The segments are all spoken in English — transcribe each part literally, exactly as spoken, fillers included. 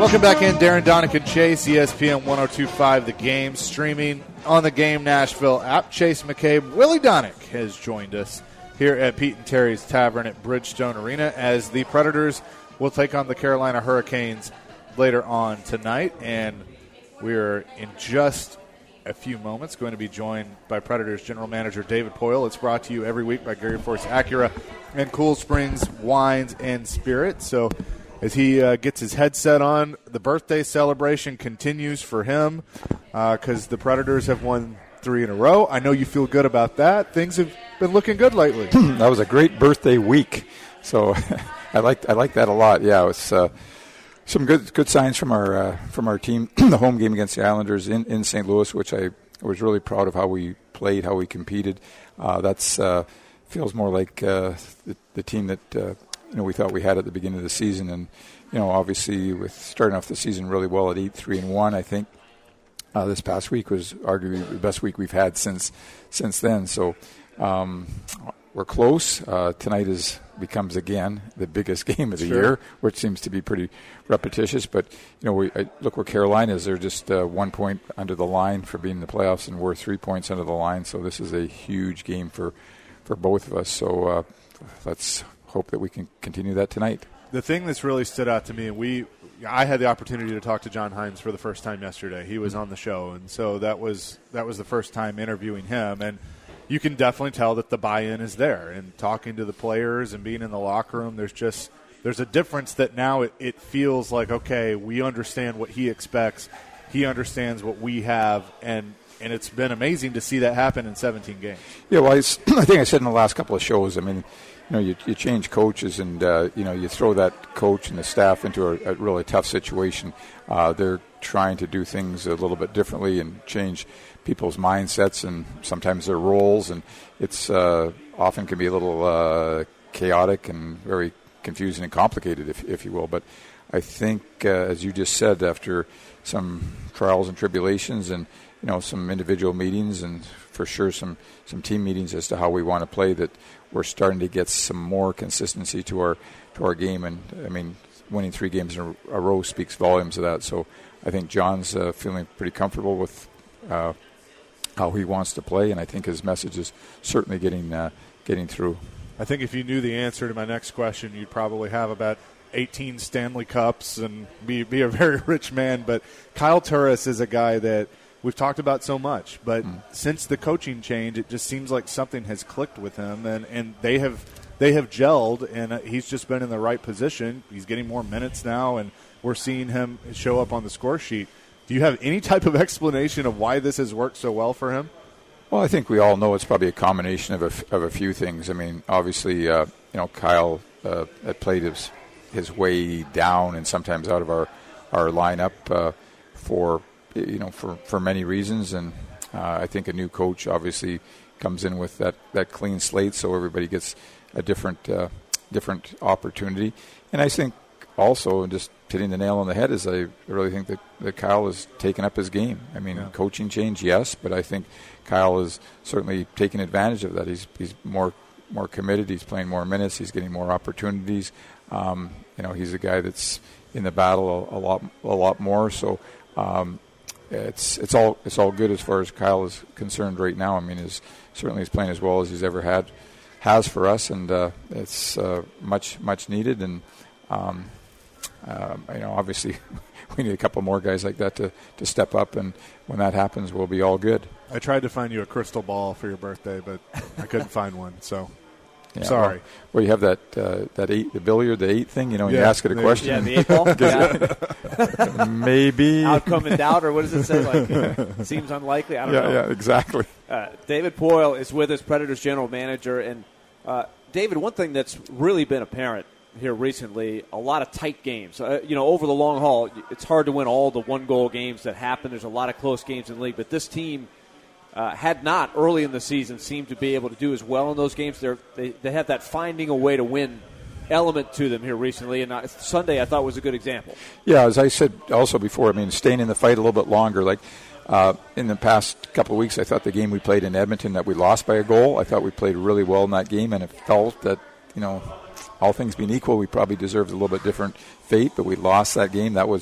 Welcome back in, Darren Donick and Chase, E S P N one oh two point five The Game, streaming on the Game Nashville app. Chase McCabe, Willie Donick has joined us here at Pete and Terry's Tavern at Bridgestone Arena as the Predators will take on the Carolina Hurricanes later on tonight. And we're in just a few moments going to be joined by Predators General Manager David Poile. It's brought to you every week by Gary Force Acura and Cool Springs Wines and Spirits. So as he uh, gets his headset on, the birthday celebration continues for him because uh, the Predators have won three in a row. I know you feel good about that. Things have been looking good lately. That was a great birthday week, so I like I like that a lot. Yeah, it was uh, some good good signs from our uh, from our team. The home game against the Islanders in, in Saint Louis, which I was really proud of how we played, how we competed. Uh, that's uh, feels more like uh, the, the team that. Uh, You know, we thought we had at the beginning of the season, and you know, obviously, with starting off the season really well at eight three and one, I think uh, this past week was arguably the best week we've had since since then. So um, we're close. Uh, tonight is becomes again the biggest game of the sure. year, which seems to be pretty repetitious. But you know, we I look where Carolina is. They're just uh, one point under the line for being in the playoffs, and we're three points under the line. So this is a huge game for for both of us. So uh, let's. hope that we can continue that tonight. The thing that's really stood out to me, we I had the opportunity to talk to John Hynes for the first time yesterday. He was on the show, and so that was that was the first time interviewing him. And you can definitely tell that the buy-in is there. And talking to the players and being in the locker room, there's just there's a difference that now it, it feels like, okay, we understand what he expects. He understands what we have, and and it's been amazing to see that happen in seventeen games. Yeah, well, I, I think I said in the last couple of shows, I mean, you know, you, you change coaches and, uh, you know, you throw that coach and the staff into a, a really tough situation. Uh, they're trying to do things a little bit differently and change people's mindsets and sometimes their roles. And it's uh, often can be a little uh, chaotic and very confusing and complicated, if, if you will. But I think, uh, as you just said, after some trials and tribulations and, you know, some individual meetings and for sure some, some team meetings as to how we want to play, that we're starting to get some more consistency to our to our game. And, I mean, winning three games in a row speaks volumes of that. So I think John's uh, feeling pretty comfortable with uh, how he wants to play, and I think his message is certainly getting uh, getting through. I think if you knew the answer to my next question, you'd probably have about eighteen Stanley Cups and be, be a very rich man. But Kyle Turris is a guy that we've talked about so much, but mm. since the coaching change, it just seems like something has clicked with him, and, and they have they have gelled, and he's just been in the right position. He's getting more minutes now, and we're seeing him show up on the score sheet. Do you have any type of explanation of why this has worked so well for him? Well, I think we all know it's probably a combination of a, of a few things. I mean, obviously, uh, you know, Kyle uh, had played his, his way down and sometimes out of our, our lineup uh, for – you know, for, for many reasons, and uh, I think a new coach obviously comes in with that, that clean slate, so everybody gets a different uh, different opportunity. And I think also, just hitting the nail on the head, is I really think that, that Kyle has taken up his game. I mean, yeah. Coaching change, yes, but I think Kyle is certainly taking advantage of that. He's he's more more committed. He's playing more minutes. He's getting more opportunities. Um, you know, he's a guy that's in the battle a, a lot a lot more. So. Um, It's it's all it's all good as far as Kyle is concerned right now. I mean, he's certainly he's playing as well as he's ever had, has for us, and uh, it's uh, much much needed. And um, uh, you know, obviously, we need a couple more guys like that to, to step up. And when that happens, we'll be all good. I tried to find you a crystal ball for your birthday, but I couldn't find one. So. Yeah, Sorry. Well, well, you have that uh, that eight, the billiard, the eight thing. You know, when yeah, you ask it a maybe. question. Yeah, the eight ball. yeah. Maybe outcome in doubt, or what does it say? Like, seems unlikely. I don't yeah, know. Yeah, exactly. Uh, David Poile is with us, Predators general manager, and uh, David. One thing that's really been apparent here recently: a lot of tight games. Uh, you know, over the long haul, it's hard to win all the one-goal games that happen. There's a lot of close games in the league, but this team. Uh, had not early in the season seemed to be able to do as well in those games. They're, they they have that finding a way to win element to them here recently, and uh, Sunday I thought was a good example. Yeah, as I said also before, I mean, staying in the fight a little bit longer. Like uh, in the past couple of weeks, I thought the game we played in Edmonton that we lost by a goal, I thought we played really well in that game, and it felt that, you know, all things being equal, we probably deserved a little bit different fate, but we lost that game. That was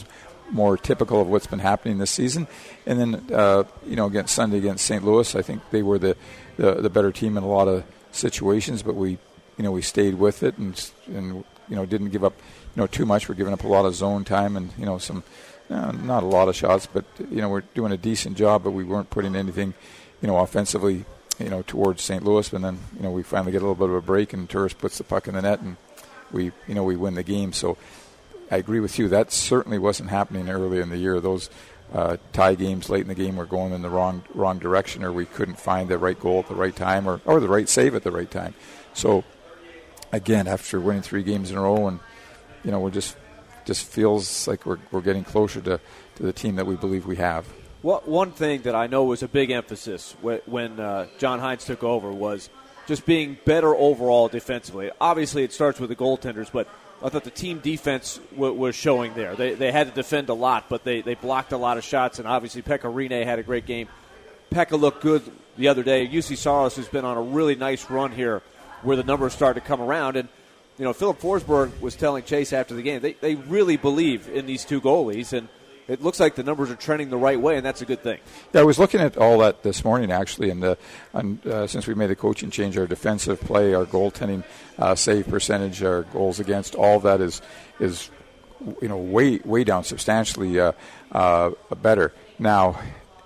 more typical of what's been happening this season. And then, uh, you know, against Sunday against Saint Louis, I think they were the, the, the better team in a lot of situations, but we, you know, we stayed with it and, and, you know, didn't give up, you know, too much. We're giving up a lot of zone time and, you know, some, uh, not a lot of shots, but, you know, we're doing a decent job, but we weren't putting anything, you know, offensively, you know, towards Saint Louis. And then, you know, we finally get a little bit of a break and Turris puts the puck in the net and we, you know, we win the game. So I agree with you. That certainly wasn't happening early in the year. Those uh, tie games late in the game were going in the wrong wrong direction, or we couldn't find the right goal at the right time, or, or the right save at the right time. So, again, after winning three games in a row, and you know, we're just just feels like we're we're getting closer to, to the team that we believe we have. Well, one thing that I know was a big emphasis when, when uh, John Hynes took over was just being better overall defensively. Obviously, it starts with the goaltenders, but I thought the team defense w- was showing there. They they had to defend a lot, but they, they blocked a lot of shots, and obviously Pekka Rinne had a great game. Pekka looked good the other day. U C Saros has been on a really nice run here where the numbers start to come around. And, you know, Philip Forsberg was telling Chase after the game, they, they really believe in these two goalies, and it looks like the numbers are trending the right way, and that's a good thing. Yeah, I was looking at all that this morning, actually, and, uh, and uh, since we made the coaching change, our defensive play, our goaltending, uh, save percentage, our goals against, all that is, is you know, way way down substantially uh, uh, better. Now,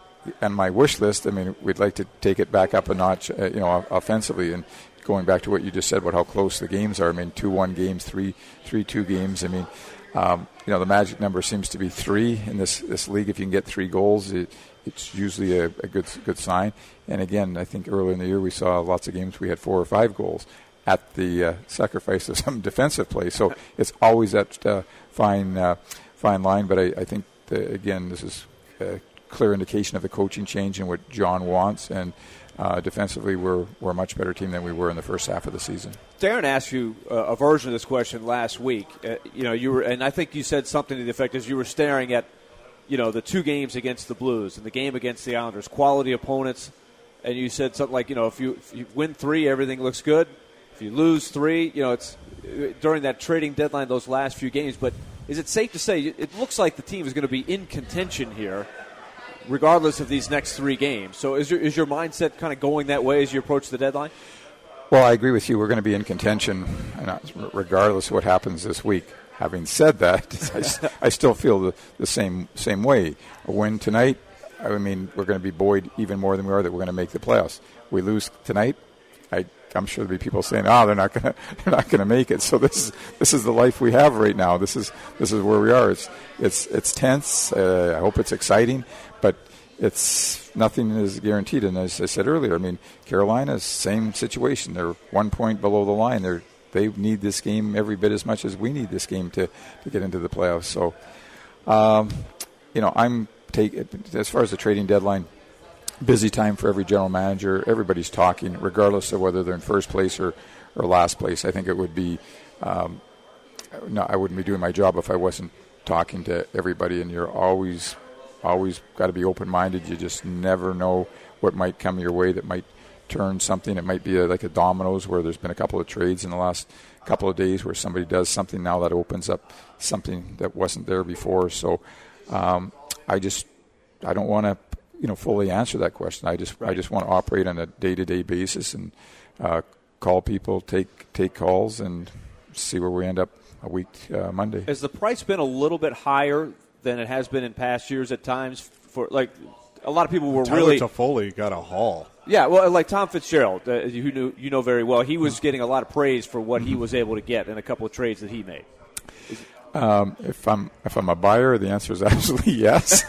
on my wish list, I mean, we'd like to take it back up a notch, uh, you know, offensively, and going back to what you just said about how close the games are. I mean, two one games, three three two games. I mean, Um, you know, the magic number seems to be three in this, this league. If you can get three goals, it, it's usually a, a good good sign. And again, I think earlier in the year we saw lots of games we had four or five goals at the uh, sacrifice of some defensive play. So it's always that uh, fine uh, fine line. But I, I think, the, again, this is a clear indication of the coaching change and what John wants. And uh, defensively, we're, we're a much better team than we were in the first half of the season. Darren asked you uh, a version of this question last week. Uh, you know, you were, and I think you said something to the effect as you were staring at, you know, the two games against the Blues and the game against the Islanders, quality opponents, and you said something like, you know, if you, if you win three, everything looks good. If you lose three, you know, it's during that trading deadline, those last few games. But is it safe to say it looks like the team is going to be in contention here, regardless of these next three games? So is your is your mindset kind of going that way as you approach the deadline? Well, I agree with you. We're going to be in contention, regardless of what happens this week. Having said that, I, I still feel the, the same same way. A win tonight, I mean, we're going to be buoyed even more than we are that we're going to make the playoffs. We lose tonight, I, I'm sure there'll be people saying, "Oh, they're not going to they're not going to make it." So this is this is the life we have right now. This is this is where we are. It's it's it's tense. Uh, I hope it's exciting, but it's nothing is guaranteed. And as I said earlier, I mean, Carolina's same situation. They're one point below the line. They're they need this game every bit as much as we need this game to, to get into the playoffs. So, um, you know, I'm take as far as the trading deadline, busy time for every general manager. Everybody's talking, regardless of whether they're in first place or, or last place. I think it would be um, no, I wouldn't be doing my job if I wasn't talking to everybody. And you're always always got to be open-minded. You just never know what might come your way that might turn something. It might be a, like a dominoes where there's been a couple of trades in the last couple of days where somebody does something now that opens up something that wasn't there before. So um, I just I don't want to you know fully answer that question. I just I just want to operate on a day-to-day basis and uh, call people, take take calls, and see where we end up a week uh, Monday. Has the price been a little bit higher than it has been in past years at times? For like a lot of people were Tyler really Toffoli got a haul. Yeah, well, like Tom Fitzgerald, uh, you knew you know very well, he was getting a lot of praise for what he was able to get in a couple of trades that he made. Um, if I'm if I'm a buyer, the answer is absolutely yes.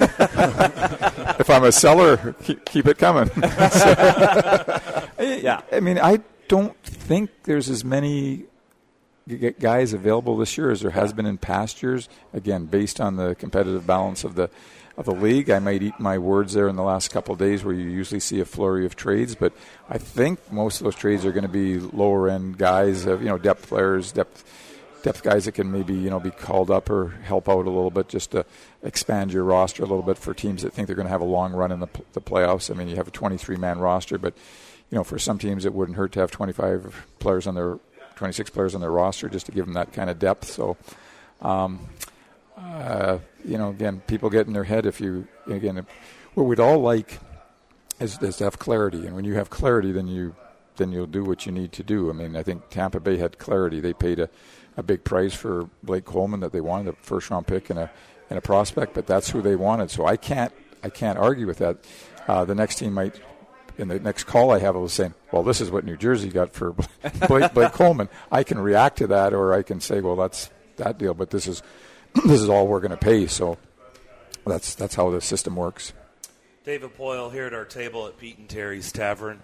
If I'm a seller, keep, keep it coming. So, yeah, I mean, I don't think there's as many guys available this year as there has been in past years. Again, based on the competitive balance of the of the league, I might eat my words there in the last couple of days where you usually see a flurry of trades, but I think most of those trades are going to be lower end guys, of, you know, depth players, depth depth guys that can maybe you know be called up or help out a little bit just to expand your roster a little bit for teams that think they're going to have a long run in the, the playoffs. I mean, you have a twenty-three man roster, but you know for some teams it wouldn't hurt to have twenty-five players on their twenty-six players on their roster just to give them that kind of depth. So um, uh, uh, you know, again, people get in their head if you, again, what we'd all like is, is to have clarity. And when you have clarity, then you then you'll do what you need to do. I mean, I think Tampa Bay had clarity. They paid a, a big price for Blake Coleman that they wanted, a first-round pick and a and a prospect, but that's who they wanted. So I can't I can't argue with that. Uh, the next team might, in the next call I have, I was saying, well, this is what New Jersey got for Blake, Blake Coleman. I can react to that, or I can say, well, that's that deal, but this is this is all we're going to pay. So that's that's how the system works. David Poile here at our table at Pete and Terry's Tavern.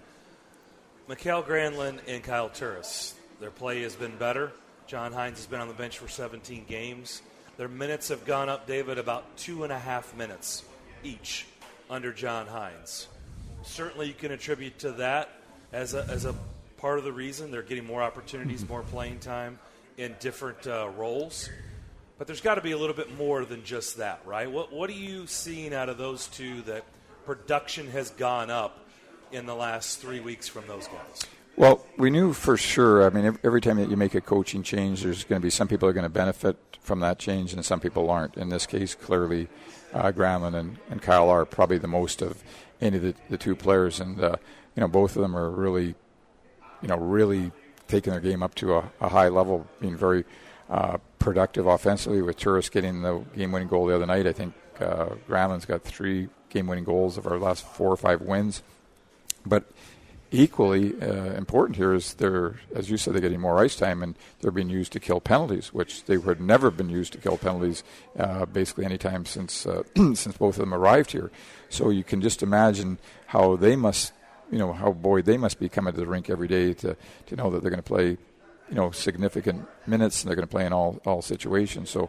Mikael Granlund and Kyle Turris, their play has been better. John Hines has been on the bench for seventeen games. Their minutes have gone up, David, about two and a half minutes each under John Hines. Certainly you can attribute to that as a, as a part of the reason. They're getting more opportunities, more playing time in different uh, roles. But there's got to be a little bit more than just that, right? What, what are you seeing out of those two that production has gone up in the last three weeks from those guys? Well, we knew for sure. I mean, every time that you make a coaching change, there's going to be some people are going to benefit from that change and some people aren't. In this case, clearly, uh, Granlund and, and Kyle are probably the most of any of the, the two players. And, uh, you know, both of them are really, you know, really taking their game up to a, a high level, being very uh, productive offensively, with Turris getting the game-winning goal the other night. I think uh, Granlund's got three game-winning goals of our last four or five wins. But equally uh, important here is they're, as you said, they're getting more ice time, and they're being used to kill penalties, which they had never been used to kill penalties uh, basically any time since uh, since both of them arrived here. So you can just imagine how they must, you know, how buoyed they must be coming to the rink every day to, to know that they're going to play, you know, significant minutes, and they're going to play in all, all situations. So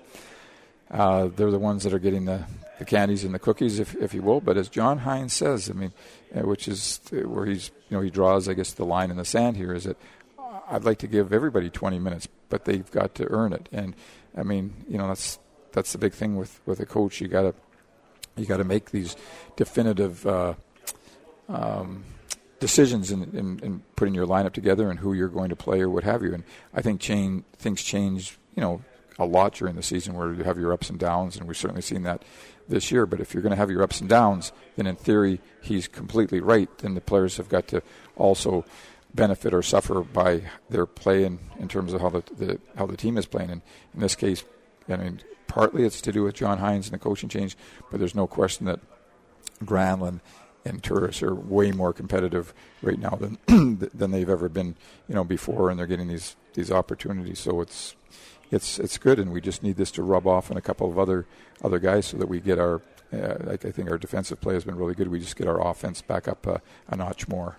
uh, they're the ones that are getting the, the candies and the cookies, if if you will. But as John Hines says, I mean, uh, which is where he's, you know, he draws, I guess, the line in the sand here, is that I'd like to give everybody twenty minutes, but they've got to earn it. And I mean, you know, that's that's the big thing with, with a coach. You got to you got to make these definitive uh, um, decisions in, in, in putting your lineup together and who you're going to play or what have you. And I think change, things change, you know, a lot during the season, where you have your ups and downs, and we've certainly seen that this year. But if you're going to have your ups and downs, then in theory he's completely right. Then the players have got to also benefit or suffer by their play in, in terms of how the, the how the team is playing. And in this case, I mean, partly it's to do with John Hines and the coaching change, but there's no question that Granlund and Turris are way more competitive right now than than they've ever been, you know, before, and they're getting these these opportunities. So it's it's it's good, and we just need this to rub off on a couple of other other guys so that we get our, uh, like I think our defensive play has been really good. We just get our offense back up uh, a notch more.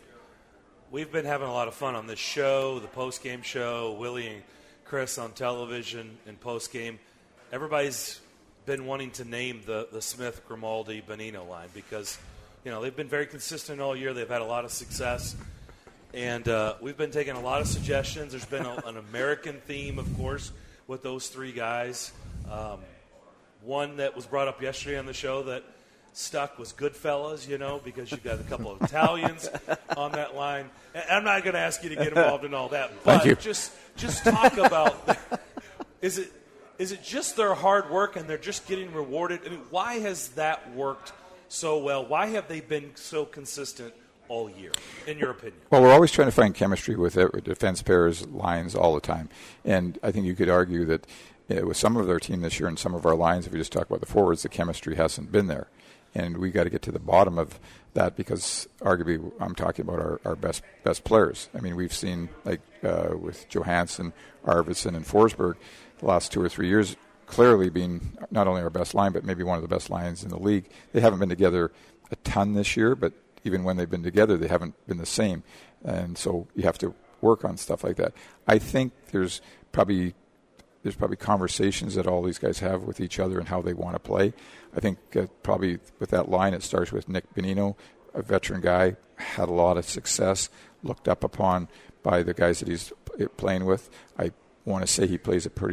We've been having a lot of fun on this show, the post-game show, Willie and Chris on television and post-game. Everybody's been wanting to name the, the Smith, Grimaldi, Bonino line because, you know, they've been very consistent all year. They've had a lot of success. And uh, we've been taking a lot of suggestions. There's been a, an American theme, of course, with those three guys. Um, one that was brought up yesterday on the show that stuck was Goodfellas, you know, because you've got a couple of Italians on that line. And I'm not going to ask you to get involved in all that, but Thank you. just just talk about is it is it just their hard work and they're just getting rewarded? I mean, why has that worked so well? Why have they been so consistent all year, in your opinion? Well, we're always trying to find chemistry with defense pairs, lines all the time. And I think you could argue that uh, with some of our team this year and some of our lines, if we just talk about the forwards, the chemistry hasn't been there. And we got to get to the bottom of that, because arguably I'm talking about our, our best best players. I mean, we've seen, like uh, with Johansson, Arvidsson, and Forsberg the last two or three years, clearly being not only our best line, but maybe one of the best lines in the league. They haven't been together a ton this year, but even when they've been together, they haven't been the same. And so you have to work on stuff like that. I think there's probably there's probably conversations that all these guys have with each other and how they want to play. I think uh, probably with that line, it starts with Nick Bonino, a veteran guy, had a lot of success, looked up upon by the guys that he's playing with. I want to say he plays a pretty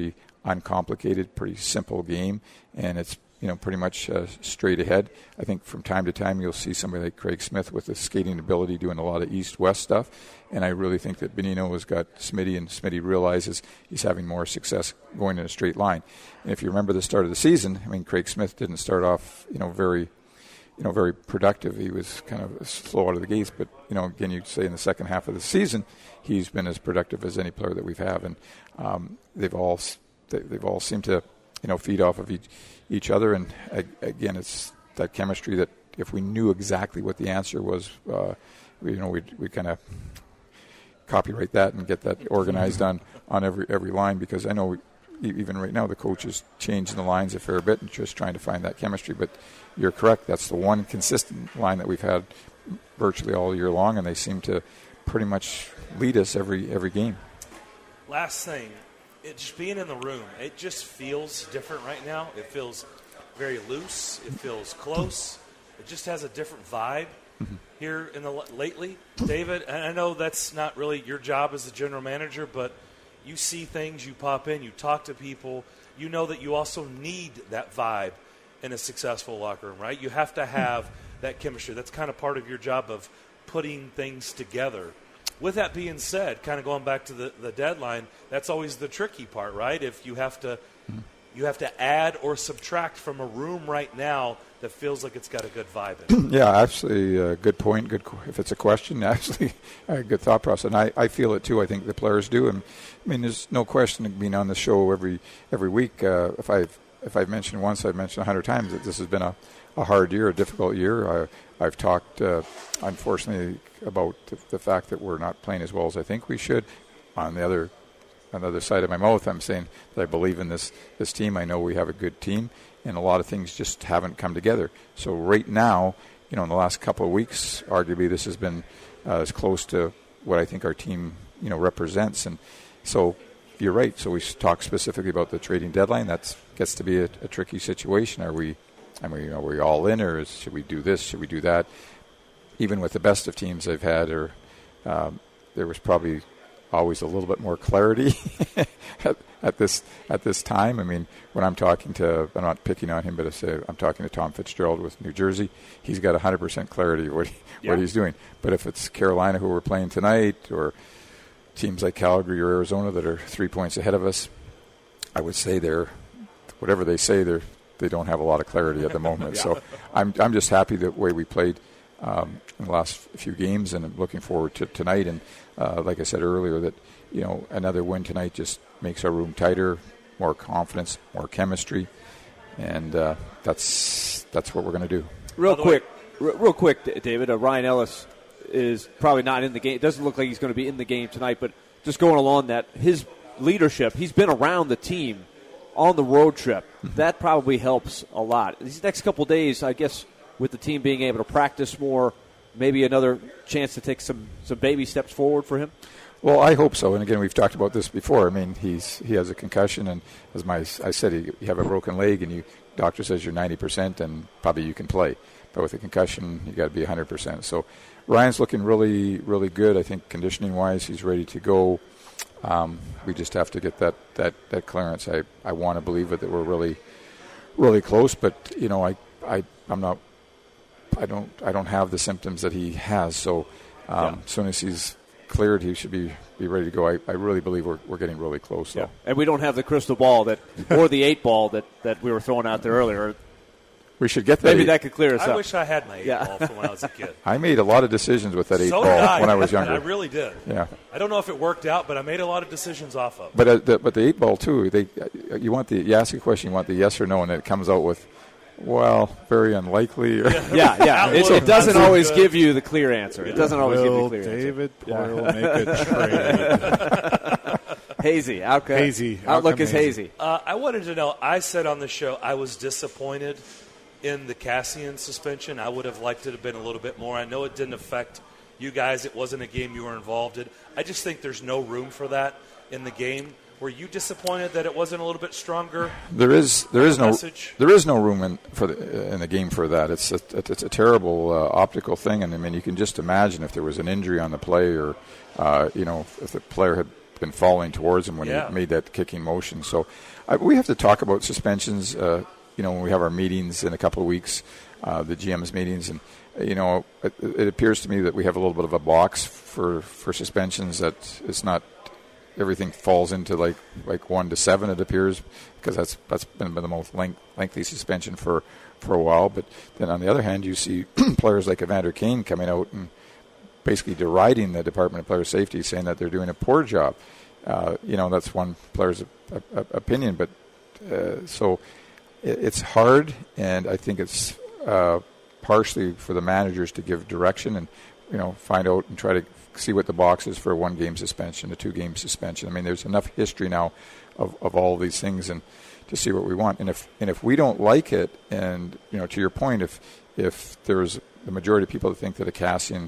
uncomplicated, pretty simple game, and it's you know pretty much uh, straight ahead. I think from time to time you'll see somebody like Craig Smith with the skating ability doing a lot of east-west stuff, and I really think that Bonino has got Smitty, and Smitty realizes he's having more success going in a straight line. And if you remember the start of the season, I mean, Craig Smith didn't start off you know very you know, very productive. He was kind of slow out of the gates, but, you know, again, you'd say in the second half of the season, he's been as productive as any player that we've have, and um, they've all they've all seemed to, you know, feed off of each, each other, and again, it's that chemistry that if we knew exactly what the answer was, uh, we, you know, we'd, we'd kind of copyright that and get that organized on, on every every line, because I know we, even right now the coach is changing the lines a fair bit and just trying to find that chemistry, but you're correct. That's the one consistent line that we've had virtually all year long, and they seem to pretty much lead us every every game. Last thing, it just being in the room, it just feels different right now. It feels very loose. It feels close. It just has a different vibe mm-hmm. here in the lately. David, and I know that's not really your job as the general manager, but you see things, you pop in, you talk to people. You know that you also need that vibe in a successful locker room, right? You have to have that chemistry. That's kind of part of your job of putting things together. With that being said, kind of going back to the, the deadline, that's always the tricky part, right? If you have to you have to add or subtract from a room right now that feels like it's got a good vibe in it. Yeah, absolutely. Uh, good point. Good. If it's a question, actually, a good thought process. And I, I feel it too. I think the players do. And I mean, there's no question of being on the show every every week. Uh, if I've if I've mentioned once, I've mentioned a hundred times that this has been a, a hard year, a difficult year. I, I've talked, uh, unfortunately, about the, the fact that we're not playing as well as I think we should. On the other on the other side of my mouth, I'm saying that I believe in this this team. I know we have a good team, and a lot of things just haven't come together. So right now, you know, in the last couple of weeks, arguably this has been uh, as close to what I think our team, you know, represents. And so you're right. So we talk specifically about the trading deadline. That gets to be a, a tricky situation. Are we, I mean, are we all in, or is, should we do this? Should we do that? Even with the best of teams I've had, or um, there was probably always a little bit more clarity at, at this at this time. I mean, when I'm talking to, I'm not picking on him, but I say I'm talking to Tom Fitzgerald with New Jersey. He's got one hundred percent clarity of what he, yeah. what he's doing. But if it's Carolina, who we're playing tonight, or teams like Calgary or Arizona that are three points ahead of us, I would say they're, whatever they say, they're they don't have a lot of clarity at the moment. yeah. So I'm I'm just happy the way we played um, in the last few games, and I'm looking forward to tonight. And uh, like I said earlier, that you know another win tonight just makes our room tighter, more confidence, more chemistry, and uh, that's that's what we're going to do. Real quick, way, real quick, David. Uh, Ryan Ellis is probably not in the game. It doesn't look like he's going to be in the game tonight, but just going along that, his leadership, he's been around the team on the road trip. Mm-hmm. That probably helps a lot. These next couple of days, I guess, with the team being able to practice more, maybe another chance to take some, some baby steps forward for him? Well, I hope so. And again, we've talked about this before. I mean, he's he has a concussion, and as my I said, you have a broken leg, and you doctor says you're ninety percent, and probably you can play. But with a concussion, you got to be one hundred percent. So Ryan's looking really, really good. I think conditioning-wise, he's ready to go. Um, we just have to get that, that, that clearance. I, I want to believe it that we're really, really close. But you know, I I I'm not. I don't I don't have the symptoms that he has. So um, yeah. as soon as he's cleared, he should be, be ready to go. I, I really believe we're we're getting really close. So. Yeah. And we don't have the crystal ball that or the eight ball that, that we were throwing out there earlier. We should get that. Maybe eight. that could clear us I up. I wish I had my eight yeah. ball from when I was a kid. I made a lot of decisions with that eight so ball I. when I was younger. I really did. Yeah. I don't know if it worked out, but I made a lot of decisions off of it. But uh, the, but the eight ball too. They uh, you want the you ask a question, you want the yes or no, and it comes out with, well, very unlikely. Or yeah, yeah. yeah. It, it doesn't always good. give you the clear answer. It doesn't always Will give you the clear David answer. Poile yeah. make a trade? Hazy. Outcome, hazy. Outlook Outcome is hazy. hazy. Uh, I wanted to know, I said on the show I was disappointed in the Cassian suspension. I would have liked it to have been a little bit more. I know it didn't affect you guys. It wasn't a game you were involved in. I just think there's no room for that in the game. Were you disappointed that it wasn't a little bit stronger? There is there is no message? there is no room in for the, in the game for that. It's a, it's a terrible uh, optical thing, and I mean you can just imagine if there was an injury on the play, or uh, you know if the player had been falling towards him when Yeah. he made that kicking motion. So I, we have to talk about suspensions. Uh, you know, when we have our meetings in a couple of weeks, uh, the G M's meetings, and you know, it, it appears to me that we have a little bit of a box for for suspensions that it's not. Everything falls into like like one to seven, it appears, because that's that's been the most length, lengthy suspension for, for a while. But then on the other hand, you see players like Evander Kane coming out and basically deriding the Department of Player Safety, saying that they're doing a poor job. Uh, you know, that's one player's a, a, a opinion, but uh, so it, it's hard, and I think it's uh, partially for the managers to give direction and you know find out and try to see what the box is for a one-game suspension, a two-game suspension. I mean, there's enough history now of, of all these things, and to see what we want. And if and if we don't like it, and you know, to your point, if if there's the majority of people that think that a Kassian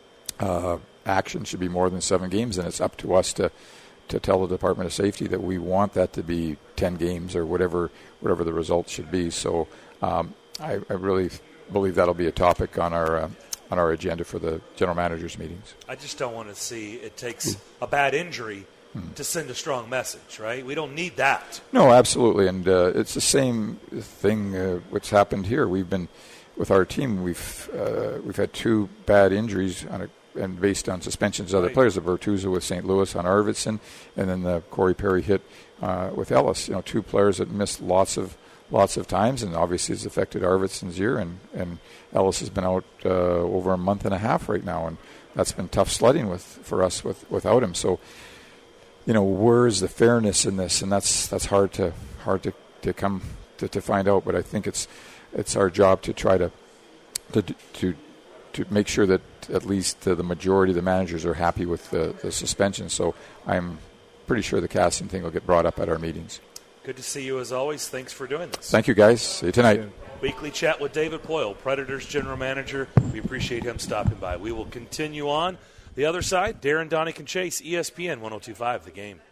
uh, action should be more than seven games, then it's up to us to to tell the Department of Safety that we want that to be ten games or whatever whatever the results should be. So um, I, I really believe that'll be a topic on our. Uh, on our agenda for the general managers meetings. I just don't want to see it takes a bad injury mm. to send a strong message, right? We don't need that. No, absolutely. And uh, it's the same thing uh, what's happened here. We've been, with our team, we've uh, we've had two bad injuries on a, and based on suspensions of other right. players, the Bertuzzo with Saint Louis on Arvidsson, and then the Corey Perry hit uh, with Ellis. You know, two players that missed lots of lots of times, and obviously it's affected Arvidsson's year, and, and Ellis has been out uh, over a month and a half right now, and that's been tough sledding with for us with without him. So, you know, where is the fairness in this? And that's that's hard to hard to, to come to, to find out. But I think it's it's our job to try to to to to make sure that at least uh, the majority of the managers are happy with the, the suspension. So I'm pretty sure the Kassian thing will get brought up at our meetings. Good to see you as always. Thanks for doing this. Thank you, guys. See you tonight. Weekly chat with David Poile, Predators General Manager. We appreciate him stopping by. We will continue on the other side. Darren, Donick, and Chase, E S P N one oh two point five, The Game.